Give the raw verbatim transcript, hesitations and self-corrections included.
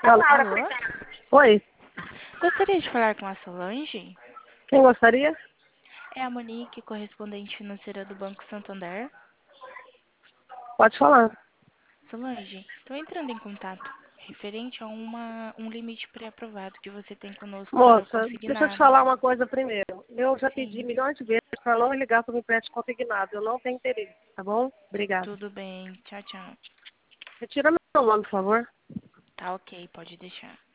Alô? Alô? Oi, Gostaria de falar com a Solange? quem gostaria? É a Monique, correspondente financeira do Banco Santander. Pode falar. Solange, estou entrando em contato referente a uma, um limite pré-aprovado que você tem conosco para o Moça, deixa eu te consignado. falar uma coisa primeiro. Eu já pedi Sim, milhões de vezes para não ligar para o empréstimo consignado. Eu não tenho interesse, tá bom? Obrigada. tudo bem. Tchau, tchau. Retira meu nome, por favor. Tá ok, pode deixar.